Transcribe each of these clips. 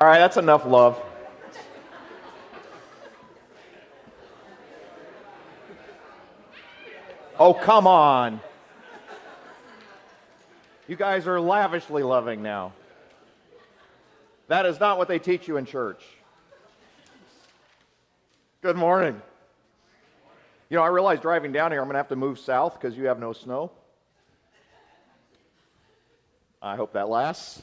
All right, that's enough love. Oh, come on. You guys are lavishly loving now. That is not what they teach you in church. Good morning. You know, I realize driving down here, I'm going to have to move south because you have no snow. I hope that lasts.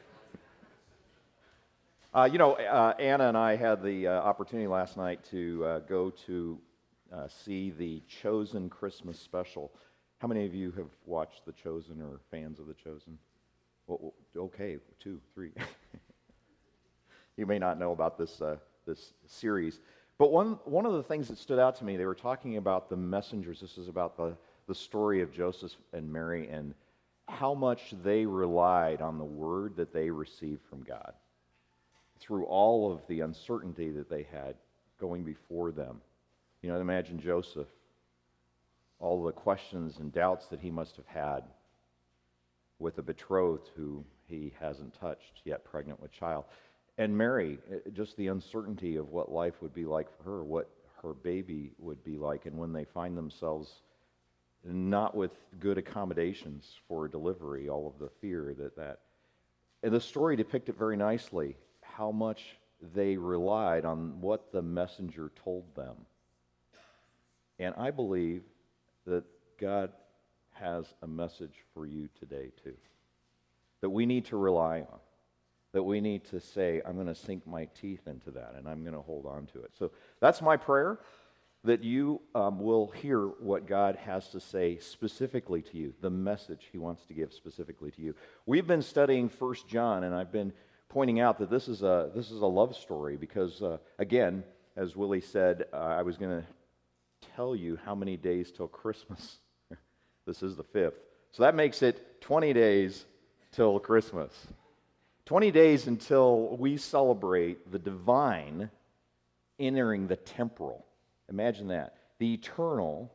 Anna and I had the opportunity last night to go to see the Chosen Christmas special. How many of you have watched The Chosen or fans of The Chosen? Well, okay, 2, 3. You may not know about this series. But one of the things that stood out to me, they were talking about the messengers. This is about the story of Joseph and Mary and how much they relied on the word that they received from God through all of the uncertainty that they had going before them. You know, imagine Joseph, all the questions and doubts that he must have had with a betrothed who he hasn't touched, yet pregnant with child. And Mary, just the uncertainty of what life would be like for her, what her baby would be like, and when they find themselves not with good accommodations for delivery, all of the fear that. And the story depicted very nicely how much they relied on what the messenger told them. And I believe that God has a message for you today, too, that we need to rely on, that we need to say, I'm going to sink my teeth into that, and I'm going to hold on to it. So that's my prayer, that you will hear what God has to say specifically to you, the message he wants to give specifically to you. We've been studying 1 John, and I've been pointing out that this is a love story because, again, as Willie said, I was going to tell you how many days till Christmas. This is the 5th. So that makes it 20 days till Christmas. 20 days until we celebrate the divine entering the temporal. Imagine that. The eternal,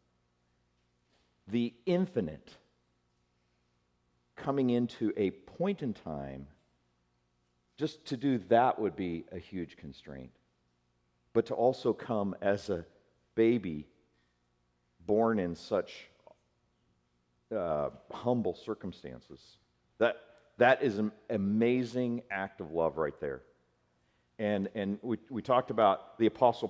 the infinite, coming into a point in time. Just to do that would be a huge constraint. But to also come as a baby born in such humble circumstances, that is an amazing act of love right there. And we talked about the Apostle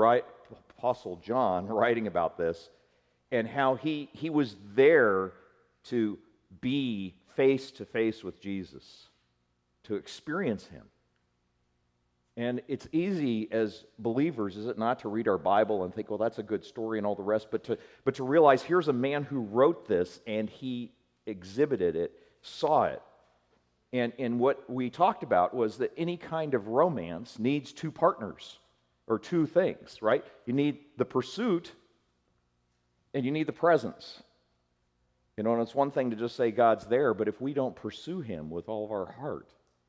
John writing about this and how he was there to be face to face with Jesus, to experience him. And it's easy as believers, is it not, to read our Bible and think, well, that's a good story and all the rest, but to realize here's a man who wrote this and he exhibited it, saw it. And what we talked about was that any kind of romance needs two partners or two things, right? You need the pursuit and you need the presence. You know, and it's one thing to just say God's there, but if we don't pursue him with all of our heart,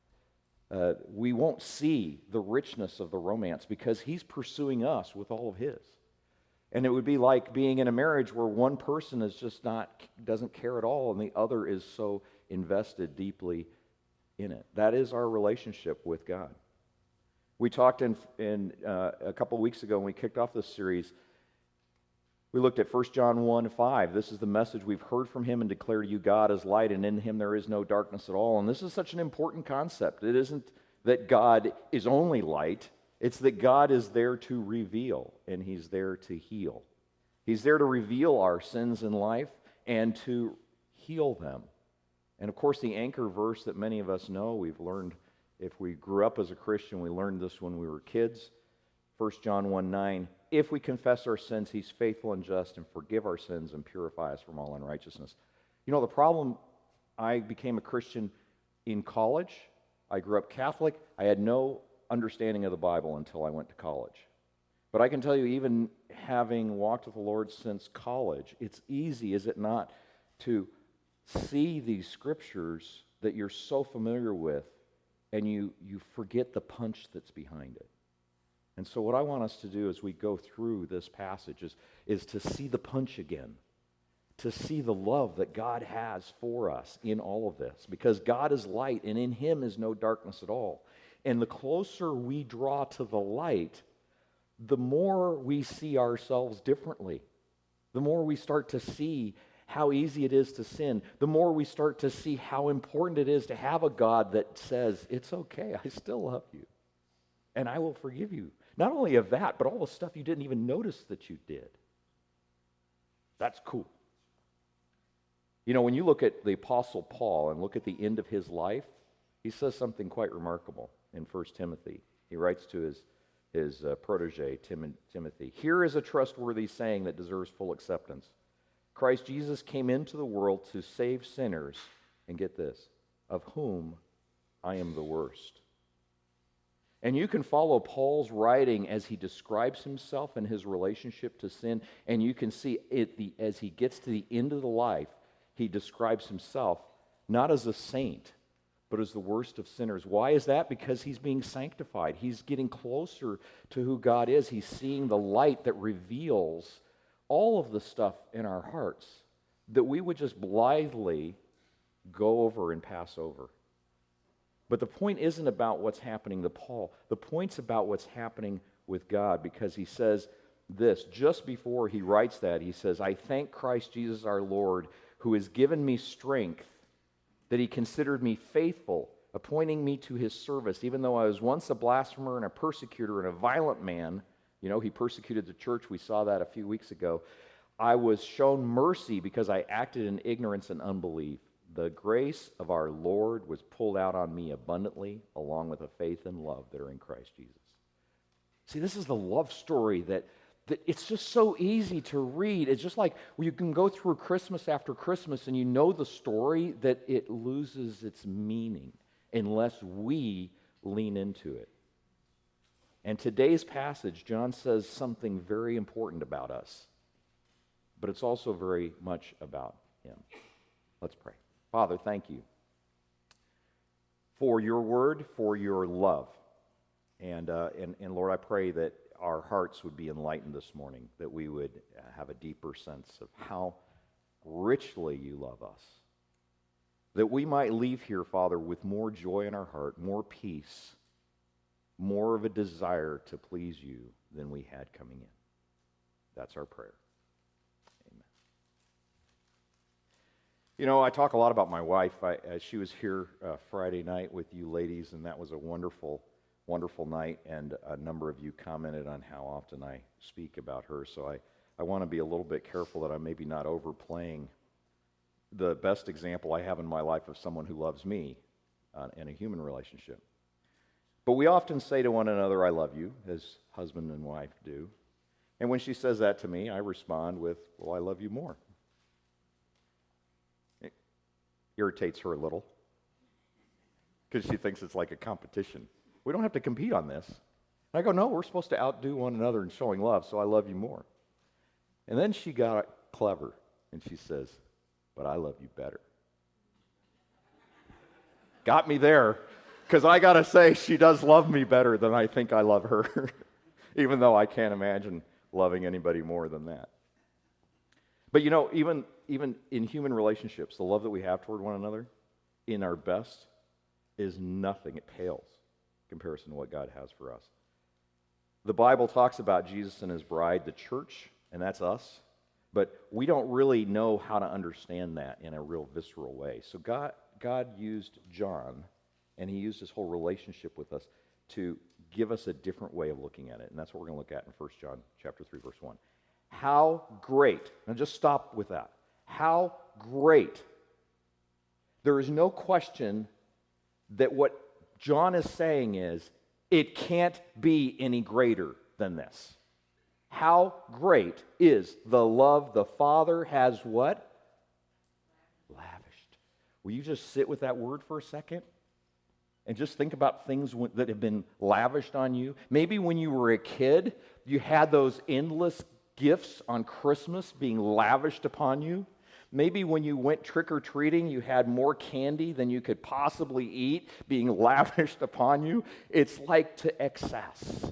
we won't see the richness of the romance because he's pursuing us with all of his. And it would be like being in a marriage where one person is just doesn't care at all and the other is so invested deeply in it. That is our relationship with God. We talked in a couple weeks ago when we kicked off this series. We looked at 1 John 1:5. This is the message we've heard from him and declare to you, God is light, and in him there is no darkness at all. And this is such an important concept. It isn't that God is only light. It's that God is there to reveal, and he's there to heal. He's there to reveal our sins in life and to heal them. And of course, the anchor verse that many of us know, we've learned, if we grew up as a Christian, we learned this when we were kids. 1 John 1:9, if we confess our sins, he's faithful and just and forgive our sins and purify us from all unrighteousness. You know, the problem, I became a Christian in college. I grew up Catholic. I had no understanding of the Bible until I went to college. But I can tell you, even having walked with the Lord since college, it's easy, is it not, to see these scriptures that you're so familiar with and you forget the punch that's behind it. And so what I want us to do as we go through this passage is to see the punch again, to see the love that God has for us in all of this, because God is light and in him is no darkness at all. And the closer we draw to the light, the more we see ourselves differently. The more we start to see how easy it is to sin, the more we start to see how important it is to have a God that says, it's okay, I still love you, and I will forgive you. Not only of that, but all the stuff you didn't even notice that you did. That's cool. You know, when you look at the Apostle Paul and look at the end of his life, he says something quite remarkable in 1 Timothy. He writes to his protege, Timothy, "Here is a trustworthy saying that deserves full acceptance. Christ Jesus came into the world to save sinners, and get this, of whom I am the worst." And you can follow Paul's writing as he describes himself and his relationship to sin, and you can see as he gets to the end of the life, he describes himself not as a saint, but as the worst of sinners. Why is that? Because he's being sanctified. He's getting closer to who God is. He's seeing the light that reveals all of the stuff in our hearts that we would just blithely go over and pass over. But the point isn't about what's happening to Paul. The point's about what's happening with God, because he says this, just before he writes that, he says, "I thank Christ Jesus our Lord, who has given me strength, that he considered me faithful, appointing me to his service, even though I was once a blasphemer and a persecutor and a violent man." You know, he persecuted the church. We saw that a few weeks ago. "I was shown mercy because I acted in ignorance and unbelief. The grace of our Lord was poured out on me abundantly, along with the faith and love that are in Christ Jesus." See, this is the love story that it's just so easy to read. It's just like you can go through Christmas after Christmas and you know the story, that it loses its meaning unless we lean into it. And today's passage, John says something very important about us, but it's also very much about him. Let's pray. Father, thank you for your word, for your love. And Lord, I pray that our hearts would be enlightened this morning, that we would have a deeper sense of how richly you love us, that we might leave here, Father, with more joy in our heart, more peace, more of a desire to please you than we had coming in. That's our prayer. Amen. You know, I talk a lot about my wife. She was here Friday night with you ladies, and that was a wonderful, wonderful night, and a number of you commented on how often I speak about her, so I want to be a little bit careful that I'm maybe not overplaying the best example I have in my life of someone who loves me in a human relationship. But we often say to one another, "I love you," as husband and wife do. And when she says that to me, I respond with, "Well, I love you more." It irritates her a little, because she thinks it's like a competition. We don't have to compete on this. And I go, "No, we're supposed to outdo one another in showing love, so I love you more." And then she got clever, and she says, "But I love you better." Got me there. Because I got to say, she does love me better than I think I love her, even though I can't imagine loving anybody more than that. But you know, even in human relationships, the love that we have toward one another, in our best, is nothing. It pales in comparison to what God has for us. The Bible talks about Jesus and his bride, the church, and that's us. But we don't really know how to understand that in a real visceral way. So God used John, and he used his whole relationship with us to give us a different way of looking at it. And that's what we're going to look at in 1 John chapter 3, verse 1. How great, now just stop with that. How great. There is no question that what John is saying is, it can't be any greater than this. How great is the love the Father has what? Lavished. Will you just sit with that word for a second? And just think about things that have been lavished on you. Maybe when you were a kid, you had those endless gifts on Christmas being lavished upon you. Maybe when you went trick-or-treating, you had more candy than you could possibly eat being lavished upon you. It's like to excess.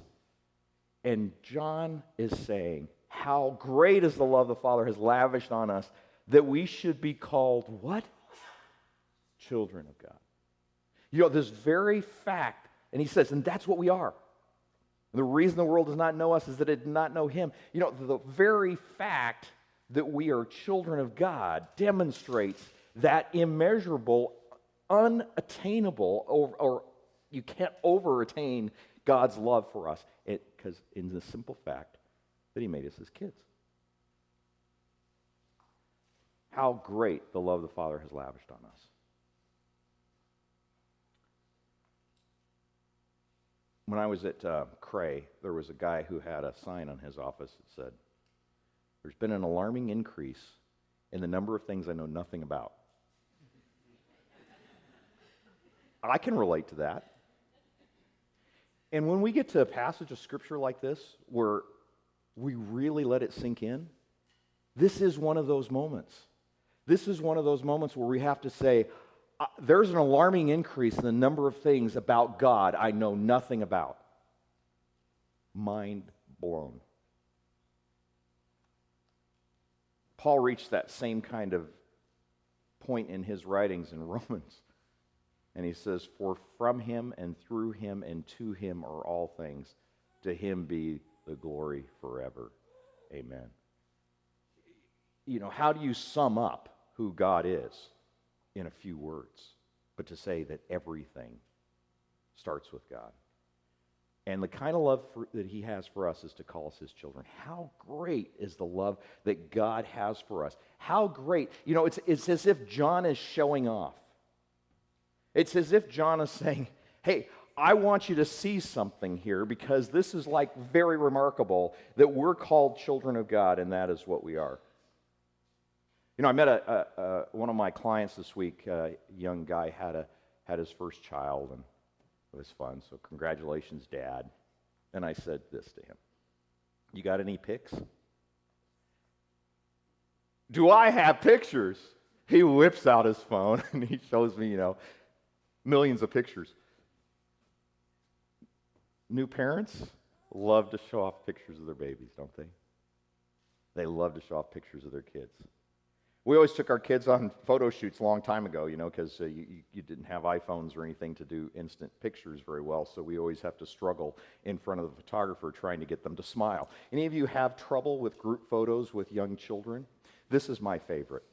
And John is saying, how great is the love the Father has lavished on us, that we should be called what? Children of God. You know, this very fact, and he says, and that's what we are. And the reason the world does not know us is that it did not know him. You know, the very fact that we are children of God demonstrates that immeasurable, unattainable, or you can't over-attain God's love for us, because in the simple fact that he made us his kids. How great the love the Father has lavished on us. When I was at Cray, there was a guy who had a sign on his office that said, "There's been an alarming increase in the number of things I know nothing about." I can relate to that. And when we get to a passage of Scripture like this, where we really let it sink in, this is one of those moments. This is one of those moments where we have to say, there's an alarming increase in the number of things about God I know nothing about. Mind blown. Paul reached that same kind of point in his writings in Romans. And he says, "For from him and through him and to him are all things. To him be the glory forever. Amen." You know, how do you sum up who God is in a few words? But to say that everything starts with God. And the kind of love that he has for us is to call us his children. How great is the love that God has for us? How great. You know, it's as if John is showing off. It's as if John is saying, hey, I want you to see something here, because this is like very remarkable that we're called children of God, and that is what we are. You know, I met one of my clients this week. A young guy had his first child, and it was fun. So congratulations, Dad. And I said this to him: "You got any pics?" "Do I have pictures?" He whips out his phone and he shows me, millions of pictures. New parents love to show off pictures of their babies, don't they? They love to show off pictures of their kids. We always took our kids on photo shoots a long time ago, because you didn't have iPhones or anything to do instant pictures very well, so we always have to struggle in front of the photographer trying to get them to smile. Any of you have trouble with group photos with young children? This is my favorite.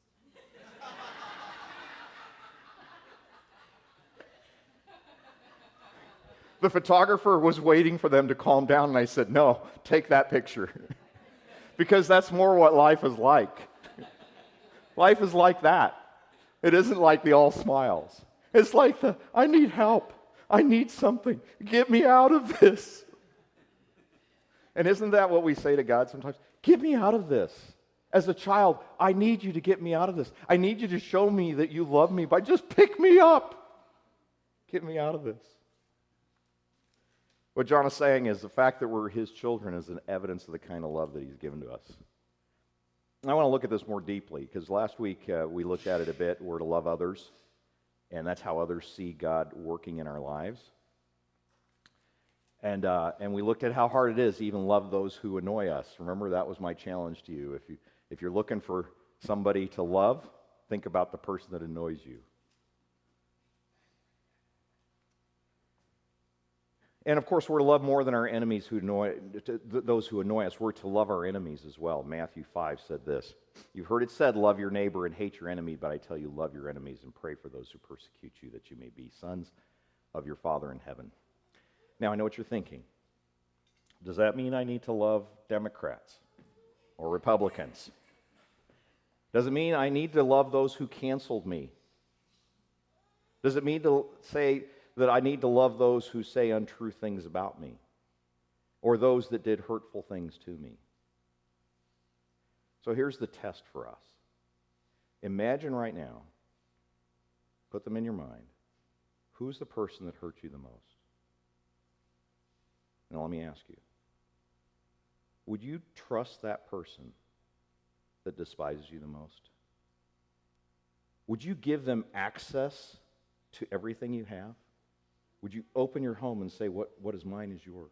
The photographer was waiting for them to calm down, and I said, "No, take that picture." Because that's more what life is like. Life is like that. It isn't like the all smiles. It's like I need help. I need something. Get me out of this. And isn't that what we say to God sometimes? Get me out of this. As a child, I need you to get me out of this. I need you to show me that you love me by just pick me up. Get me out of this. What John is saying is the fact that we're his children is an evidence of the kind of love that he's given to us. And I want to look at this more deeply, because last week we looked at it a bit. We're to love others, and that's how others see God working in our lives. And we looked at how hard it is to even love those who annoy us. Remember, that was my challenge to you. If you're looking for somebody to love, think about the person that annoys you. And of course, we're to love more than our enemies those who annoy us. We're to love our enemies as well. Matthew 5 said this: "You've heard it said, love your neighbor and hate your enemy, but I tell you, love your enemies and pray for those who persecute you, that you may be sons of your Father in heaven." Now, I know what you're thinking. Does that mean I need to love Democrats or Republicans? Does it mean I need to love those who canceled me? Does it mean to say that I need to love those who say untrue things about me, or those that did hurtful things to me? So here's the test for us. Imagine right now, put them in your mind, who's the person that hurt you the most? Now let me ask you, would you trust that person that despises you the most? Would you give them access to everything you have? Would you open your home and say, what is mine is yours?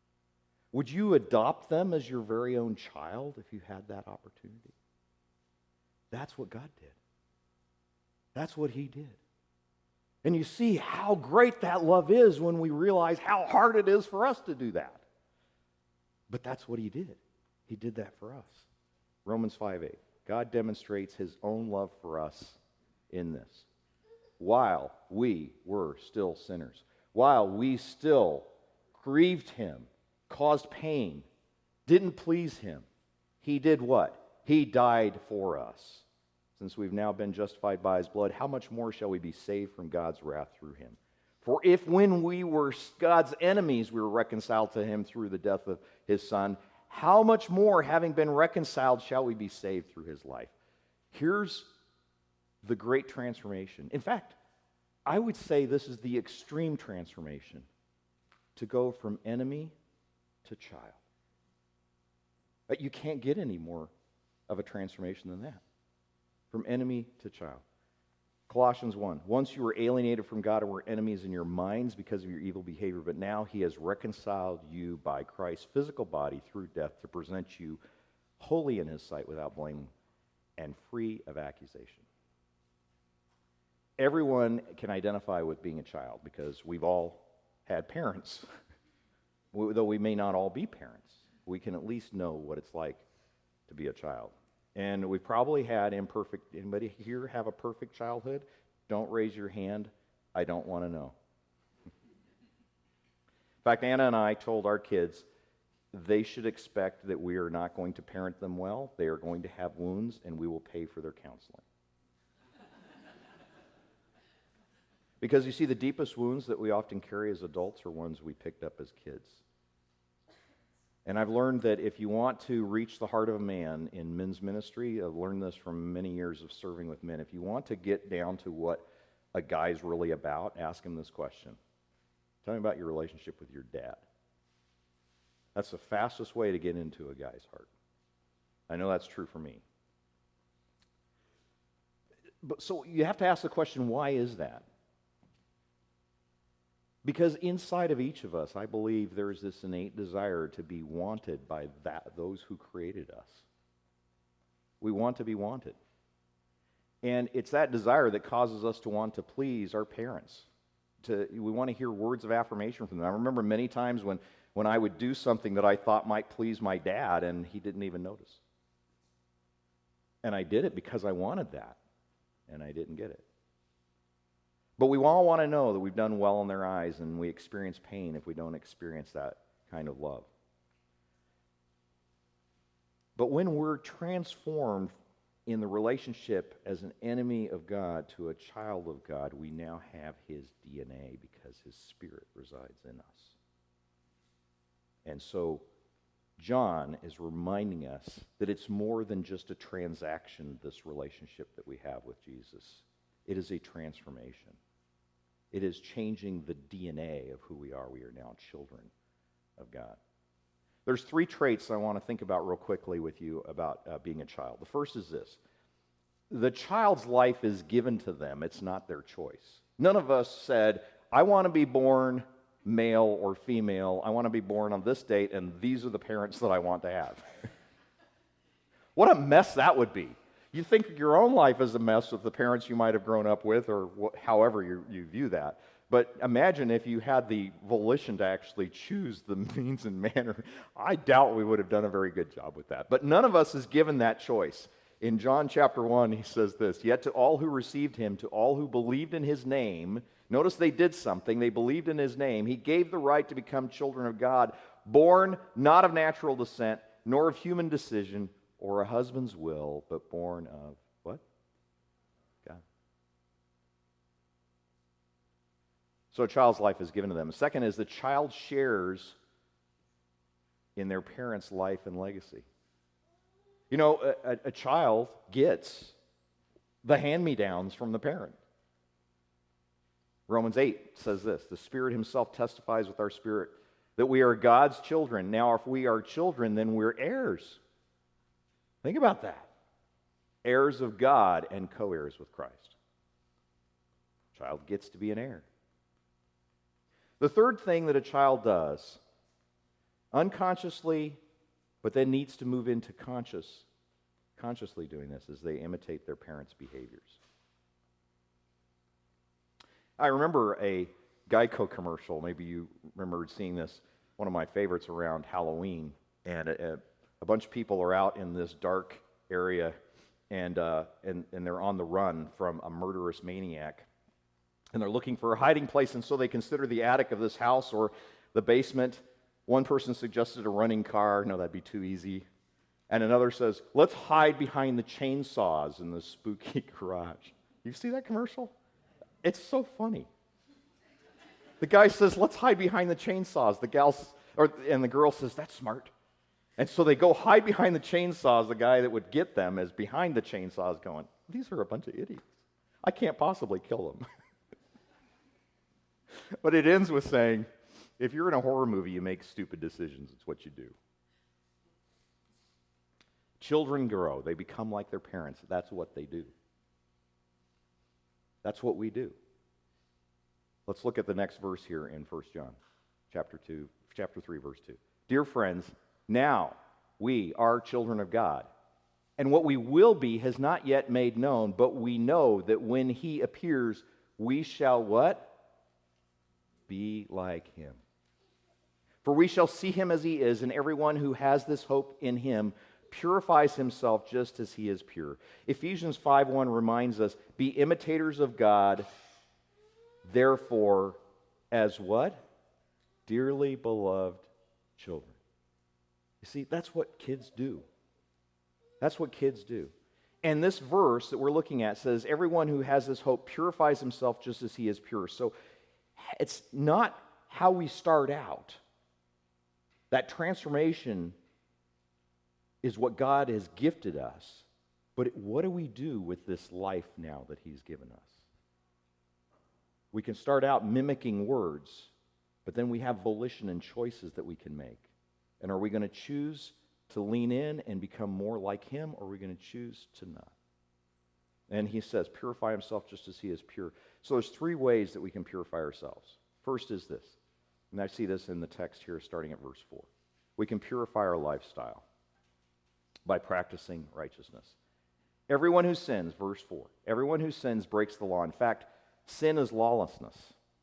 Would you adopt them as your very own child if you had that opportunity? That's what God did. That's what he did. And you see how great that love is when we realize how hard it is for us to do that. But that's what he did. He did that for us. Romans 5:8. God demonstrates his own love for us in this. While we were still sinners, while we still grieved him, caused pain, didn't please him, he did what? He died for us. Since we've now been justified by his blood, how much more shall we be saved from God's wrath through him? For if when we were God's enemies, we were reconciled to him through the death of his Son, how much more, having been reconciled, shall we be saved through his life? Here's the great transformation. In fact, I would say this is the extreme transformation, to go from enemy to child. But you can't get any more of a transformation than that. From enemy to child. Colossians 1. Once you were alienated from God and were enemies in your minds because of your evil behavior, but now he has reconciled you by Christ's physical body through death to present you holy in his sight without blame and free of accusation. Everyone can identify with being a child because we've all had parents. Though we may not all be parents, we can at least know what it's like to be a child. And we probably had imperfect. Anybody here have a perfect childhood? Don't raise your hand. I don't want to know. In fact, Anna and I told our kids they should expect that we are not going to parent them well. They are going to have wounds, and we will pay for their counseling. Because you see, the deepest wounds that we often carry as adults are ones we picked up as kids. And I've learned that if you want to reach the heart of a man in men's ministry, I've learned this from many years of serving with men, if you want to get down to what a guy's really about, ask him this question. Tell me about your relationship with your dad. That's the fastest way to get into a guy's heart. I know that's true for me. But so you have to ask the question, why is that? Because inside of each of us, I believe there is this innate desire to be wanted by those who created us. We want to be wanted. And it's that desire that causes us to want to please our parents. We want to hear words of affirmation from them. I remember many times when I would do something that I thought might please my dad, and he didn't even notice. And I did it because I wanted that, and I didn't get it. But we all want to know that we've done well in their eyes, and we experience pain if we don't experience that kind of love. But when we're transformed in the relationship as an enemy of God to a child of God, we now have his DNA because his Spirit resides in us. And so John is reminding us that it's more than just a transaction, this relationship that we have with Jesus. It is a transformation. It is changing the DNA of who we are. We are now children of God. There's 3 traits I want to think about real quickly with you about being a child. The first is this. The child's life is given to them. It's not their choice. None of us said, I want to be born male or female. I want to be born on this date, and these are the parents that I want to have. What a mess that would be. You think your own life is a mess with the parents you might have grown up with, or however you view that. But imagine if you had the volition to actually choose the means and manner. I doubt we would have done a very good job with that. But none of us is given that choice. In John chapter 1, he says this, Yet to all who received him, to all who believed in his name, notice they did something, they believed in his name, he gave the right to become children of God, born not of natural descent, nor of human decision, or a husband's will, but born of what? God. So a child's life is given to them. The second is the child shares in their parents' life and legacy. You know, a child gets the hand-me-downs from the parent. Romans 8 says this, the Spirit himself testifies with our spirit that we are God's children. Now, if we are children, then we're heirs. Think about that. Heirs of God and co-heirs with Christ. Child gets to be an heir. The third thing that a child does, unconsciously, but then needs to move into subconsciously doing this as they imitate their parents' behaviors. I remember a Geico commercial. Maybe you remembered seeing this, one of my favorites around Halloween. And a bunch of people are out in this dark area, and they're on the run from a murderous maniac. And they're looking for a hiding place, and so they consider the attic of this house or the basement. One person suggested a running car. No, that'd be too easy. And another says, let's hide behind the chainsaws in the spooky garage. You see that commercial? It's so funny. The guy says, let's hide behind the chainsaws. And the girl says, that's smart. And so they go hide behind the chainsaws. The guy that would get them is behind the chainsaws going, these are a bunch of idiots. I can't possibly kill them. But it ends with saying, if you're in a horror movie, you make stupid decisions. It's what you do. Children grow. They become like their parents. That's what they do. That's what we do. Let's look at the next verse here in 1 John, chapter 3, verse 2. Dear friends, now we are children of God, and what we will be has not yet made known, but we know that when he appears, we shall what? Be like him. For we shall see him as he is, and everyone who has this hope in him purifies himself just as he is pure. Ephesians 5:1 reminds us, be imitators of God, therefore, as what? Dearly beloved children. You see, that's what kids do. That's what kids do. And this verse that we're looking at says, everyone who has this hope purifies himself just as he is pure. So it's not how we start out. That transformation is what God has gifted us. But what do we do with this life now that he's given us? We can start out mimicking words, but then we have volition and choices that we can make. And are we going to choose to lean in and become more like him, or are we going to choose to not? And he says, purify himself just as he is pure. So there's three ways that we can purify ourselves. First is this, and I see this in the text here starting at verse 4. We can purify our lifestyle by practicing righteousness. Everyone who sins, verse 4, everyone who sins breaks the law. In fact, sin is lawlessness.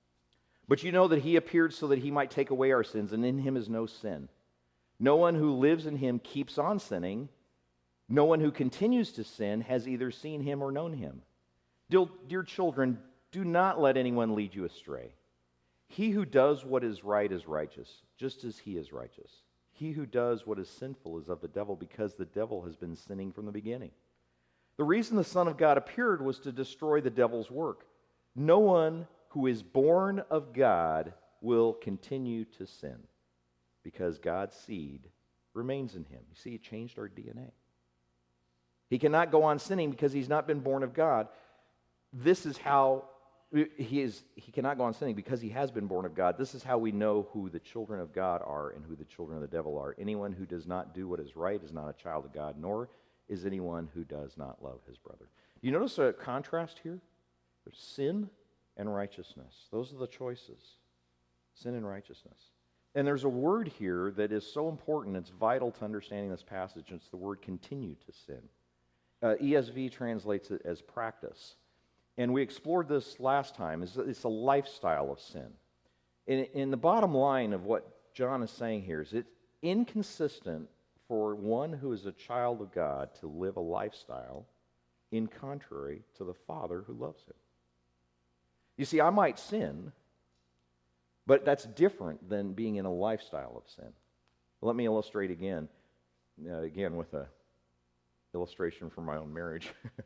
But you know that he appeared so that he might take away our sins, and in him is no sin. No one who lives in him keeps on sinning. No one who continues to sin has either seen him or known him. Dear children, do not let anyone lead you astray. He who does what is right is righteous, just as he is righteous. He who does what is sinful is of the devil, because the devil has been sinning from the beginning. The reason the Son of God appeared was to destroy the devil's work. No one who is born of God will continue to sin, because God's seed remains in him. You see, it changed our DNA. He cannot go on sinning because he's not been born of God. This is how he cannot go on sinning because he has been born of God. This is how we know who the children of God are and who the children of the devil are. Anyone who does not do what is right is not a child of God, nor is anyone who does not love his brother. Do you notice a contrast here? There's sin and righteousness. Those are the choices. Sin and righteousness. And there's a word here that is so important, it's vital to understanding this passage, and it's the word continue to sin. ESV translates it as practice. And we explored this last time. It's a lifestyle of sin. And the bottom line of what John is saying here is it's inconsistent for one who is a child of God to live a lifestyle in contrary to the Father who loves him. You see, I might sin, but that's different than being in a lifestyle of sin. Let me illustrate again with an illustration from my own marriage.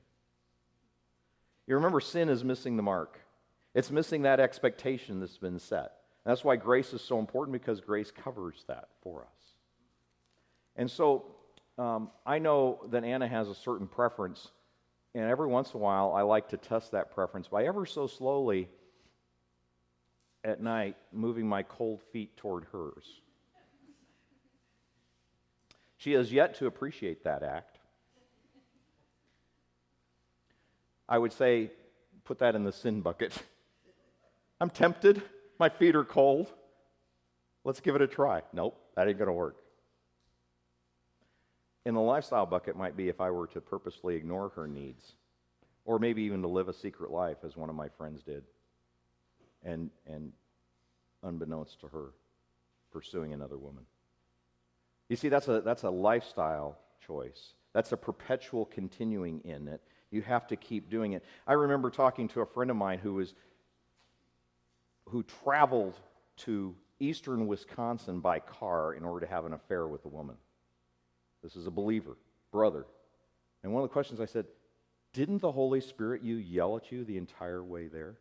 You remember, sin is missing the mark. It's missing that expectation that's been set. That's why grace is so important, because grace covers that for us. And so I know that Anna has a certain preference, and every once in a while I like to test that preference by ever so slowly at night moving my cold feet toward hers. She has yet to appreciate that act. I would say, put that in the sin bucket. I'm tempted. My feet are cold. Let's give it a try. Nope, that ain't going to work. in the lifestyle bucket might be if I were to purposely ignore her needs, or maybe even to live a secret life, as one of my friends did, and unbeknownst to her, pursuing another woman. You see, that's a lifestyle choice. That's a perpetual continuing in it. You have to keep doing it. I remember talking to a friend of mine who traveled to eastern Wisconsin by car in order to have an affair with a woman. This is a believer, brother. And one of the questions I said, didn't the Holy Spirit yell at you the entire way there?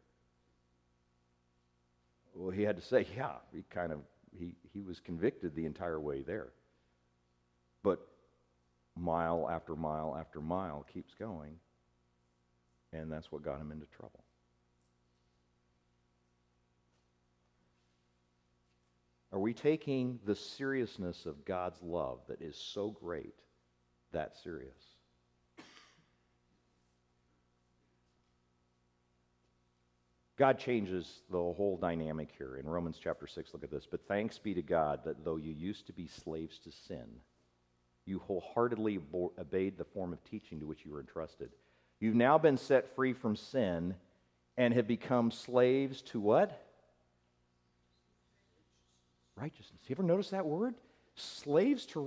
Well, he had to say, yeah, he was convicted the entire way there. But mile after mile after mile keeps going, and that's what got him into trouble. Are we taking the seriousness of God's love that is so great that serious? God changes the whole dynamic here. In Romans chapter 6, look at this. But thanks be to God that though you used to be slaves to sin, you wholeheartedly obeyed the form of teaching to which you were entrusted. You've now been set free from sin and have become slaves to what? Righteousness. You ever notice that word? Slaves to...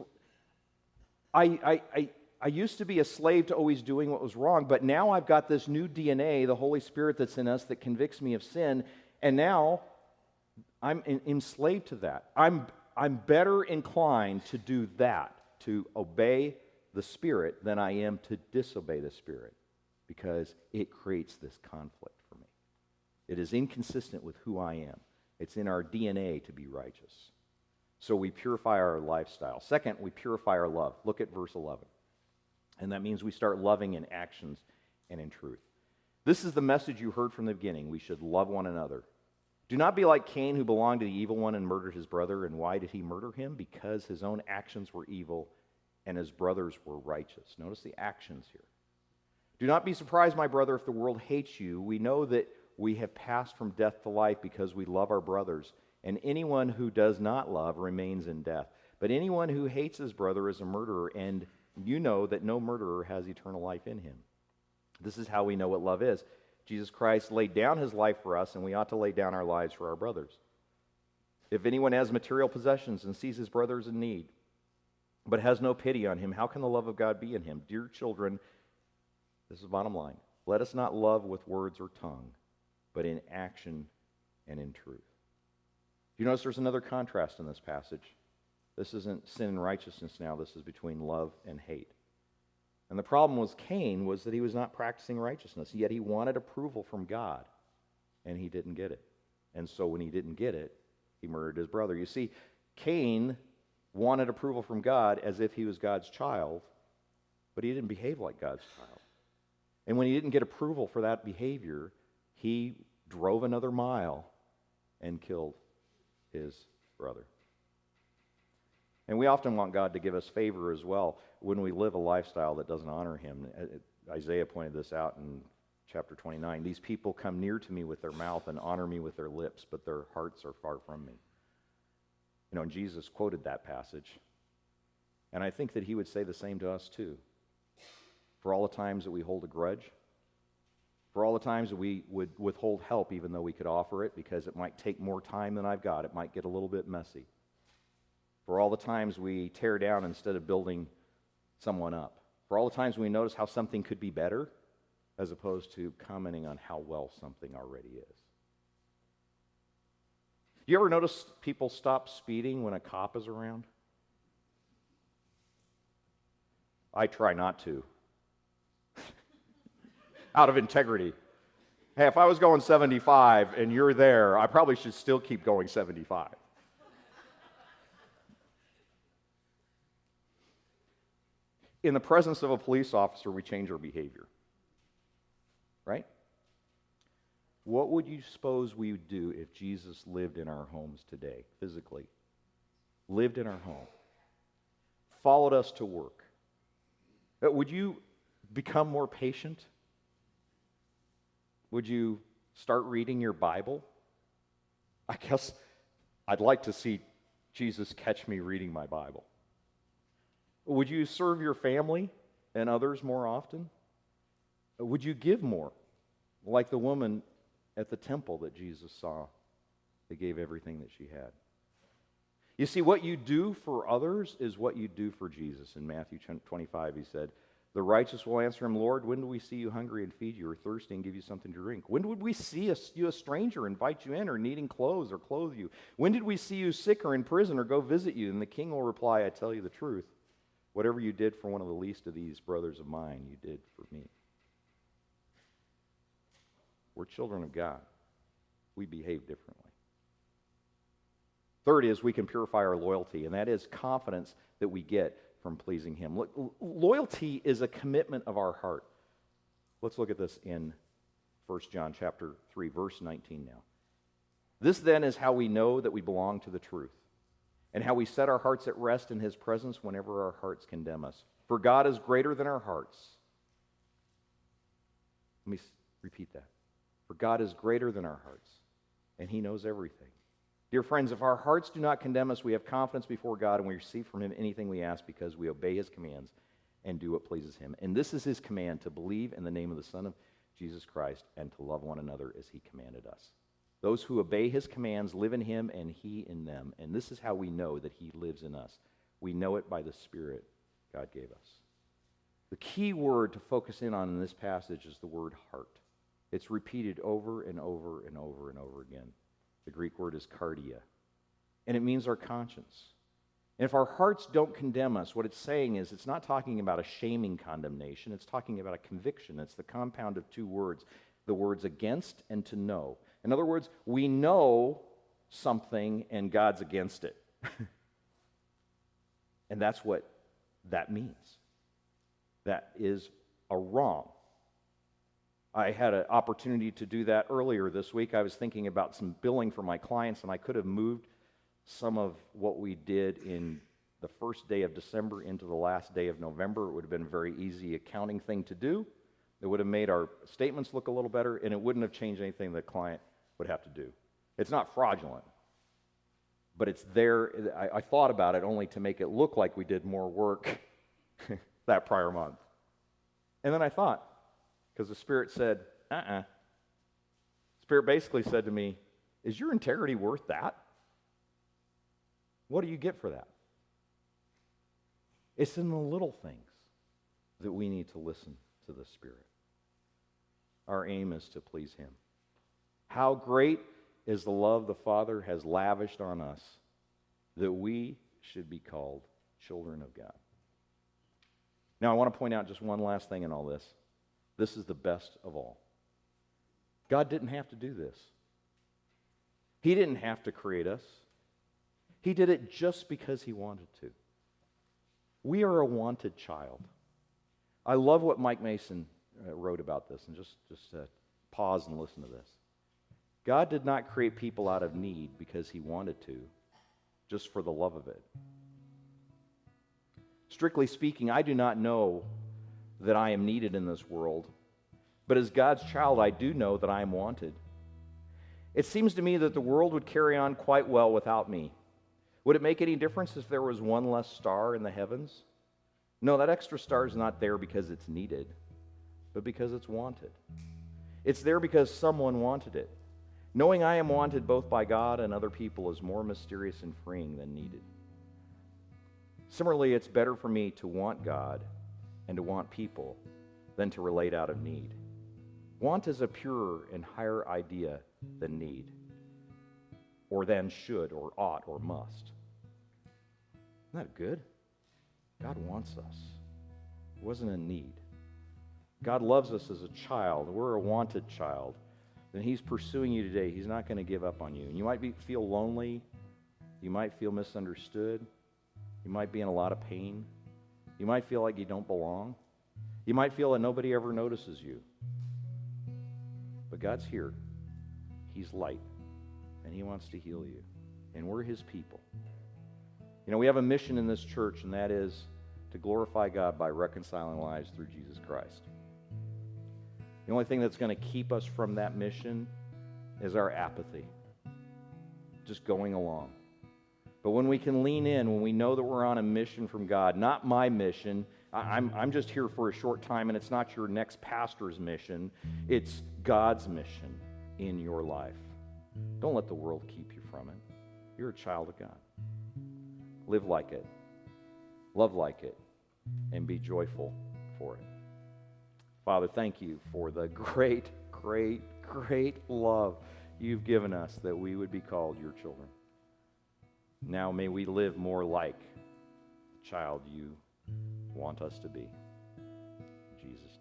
I used to be a slave to always doing what was wrong, but now I've got this new DNA, the Holy Spirit that's in us that convicts me of sin, and now I'm enslaved to that. I'm better inclined to do that, to obey the Spirit, than I am to disobey the Spirit, because it creates this conflict for me. It is inconsistent with who I am. It's in our DNA to be righteous. So we purify our lifestyle. Second, we purify our love. Look at verse 11. And that means we start loving in actions and in truth. This is the message you heard from the beginning. We should love one another. Do not be like Cain, who belonged to the evil one and murdered his brother. And why did he murder him? Because his own actions were evil and his brothers were righteous. Notice the actions here. Do not be surprised, my brother, if the world hates you. We know that we have passed from death to life because we love our brothers. And anyone who does not love remains in death. But anyone who hates his brother is a murderer, and you know that no murderer has eternal life in him. This is how we know what love is. Jesus Christ laid down his life for us, and we ought to lay down our lives for our brothers. If anyone has material possessions and sees his brother is in need, but has no pity on him, how can the love of God be in him? Dear children, this is the bottom line. Let us not love with words or tongue, but in action and in truth. Do you notice there's another contrast in this passage? This isn't sin and righteousness now. This is between love and hate. And the problem with Cain was that he was not practicing righteousness, yet he wanted approval from God, and he didn't get it. And so when he didn't get it, he murdered his brother. You see, Cain wanted approval from God as if he was God's child, but he didn't behave like God's child. And when he didn't get approval for that behavior, he drove another mile and killed his brother. And we often want God to give us favor as well when we live a lifestyle that doesn't honor him. Isaiah pointed this out in chapter 29. These people come near to me with their mouth and honor me with their lips, but their hearts are far from me. You know, and Jesus quoted that passage. And I think that he would say the same to us too. For all the times that we hold a grudge, for all the times that we would withhold help even though we could offer it because it might take more time than I've got, it might get a little bit messy. For all the times we tear down instead of building someone up. For all the times we notice how something could be better as opposed to commenting on how well something already is. You ever notice people stop speeding when a cop is around? I try not to. Out of integrity. Hey, if I was going 75 and you're there, I probably should still keep going 75. In the presence of a police officer, we change our behavior. Right? What would you suppose we would do if Jesus lived in our homes today, physically? Lived in our home. Followed us to work. Would you become more patient? Would you start reading your Bible? I guess I'd like to see Jesus catch me reading my Bible. Would you serve your family and others more often? Would you give more, like the woman at the temple that Jesus saw that gave everything that she had? You see, what you do for others is what you do for Jesus. In Matthew 25, he said, "The righteous will answer him, 'Lord, when do we see you hungry and feed you, or thirsty and give you something to drink? When would we see you a stranger, invite you in, or needing clothes, or clothe you? When did we see you sick or in prison, or go visit you?' And the king will reply, 'I tell you the truth. Whatever you did for one of the least of these brothers of mine, you did for me.'" We're children of God. We behave differently. Third is we can purify our loyalty, and that is confidence that we get from pleasing Him. Look, loyalty is a commitment of our heart. Let's look at this in 1 John chapter 3, verse 19 now. "This then is how we know that we belong to the truth, and how we set our hearts at rest in His presence whenever our hearts condemn us. For God is greater than our hearts." Let me repeat that. For God is greater than our hearts, and He knows everything. Dear friends, if our hearts do not condemn us, we have confidence before God, and we receive from Him anything we ask because we obey His commands and do what pleases Him. And this is His command, to believe in the name of the Son of Jesus Christ and to love one another as He commanded us. Those who obey His commands live in Him and He in them. And this is how we know that He lives in us. We know it by the Spirit God gave us. The key word to focus in on in this passage is the word heart. It's repeated over and over and over and over again. The Greek word is cardia, and it means our conscience. And if our hearts don't condemn us, what it's saying is it's not talking about a shaming condemnation. It's talking about a conviction. It's the compound of two words, the words against and to know. In other words, we know something and God's against it. And that's what that means. That is a wrong. I had an opportunity to do that earlier this week. I was thinking about some billing for my clients, and I could have moved some of what we did in the first day of December into the last day of November. It would have been a very easy accounting thing to do. It would have made our statements look a little better, and it wouldn't have changed anything the client would have to do. It's not fraudulent, but it's there. I thought about it only to make it look like we did more work that prior month. And then I thought, because the Spirit said, Spirit basically said to me, "Is your integrity worth that? What do you get for that?" It's in the little things that we need to listen to the Spirit. Our aim is to please Him. How great is the love the Father has lavished on us that we should be called children of God. Now, I want to point out just one last thing in all this. This is the best of all. God didn't have to do this. He didn't have to create us. He did it just because He wanted to. We are a wanted child. I love what Mike Mason wrote about this, and just pause and listen to this. God did not create people out of need because He wanted to, just for the love of it. Strictly speaking, I do not know that I am needed in this world, but as God's child, I do know that I am wanted. It seems to me that the world would carry on quite well without me. Would it make any difference if there was one less star in the heavens? No, that extra star is not there because it's needed, but because it's wanted. It's there because someone wanted it. Knowing I am wanted both by God and other people is more mysterious and freeing than needed. Similarly, it's better for me to want God and to want people than to relate out of need. Want is a purer and higher idea than need, or than should, or ought, or must. Isn't that good? God wants us. It wasn't a need. God loves us as a child. We're a wanted child. Then He's pursuing you today. He's not going to give up on you. And you might feel lonely. You might feel misunderstood. You might be in a lot of pain. You might feel like you don't belong. You might feel that nobody ever notices you. But God's here. He's light. And He wants to heal you. And we're His people. You know, we have a mission in this church, and that is to glorify God by reconciling lives through Jesus Christ. The only thing that's going to keep us from that mission is our apathy. Just going along. But when we can lean in, when we know that we're on a mission from God, not my mission, I'm just here for a short time, and it's not your next pastor's mission. It's God's mission in your life. Don't let the world keep you from it. You're a child of God. Live like it. Love like it. And be joyful for it. Father, thank you for the great, great, great love you've given us that we would be called your children. Now may we live more like the child you want us to be. Jesus'